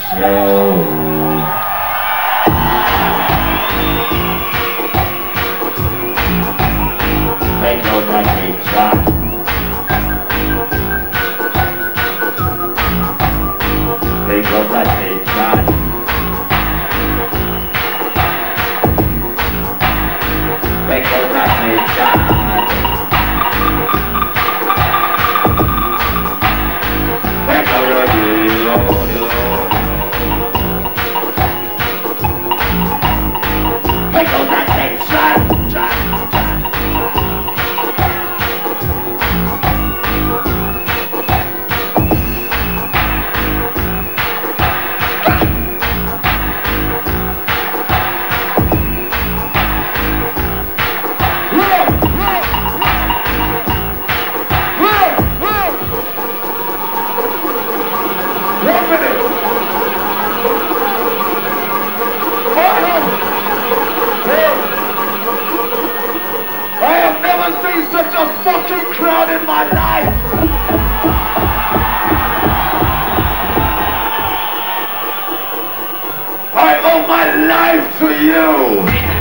Make your lucky shot. Make your lucky shot. Make your lucky shot. Make your lucky Make your lucky shot. Such a fucking crowd in my life! I owe my life to you!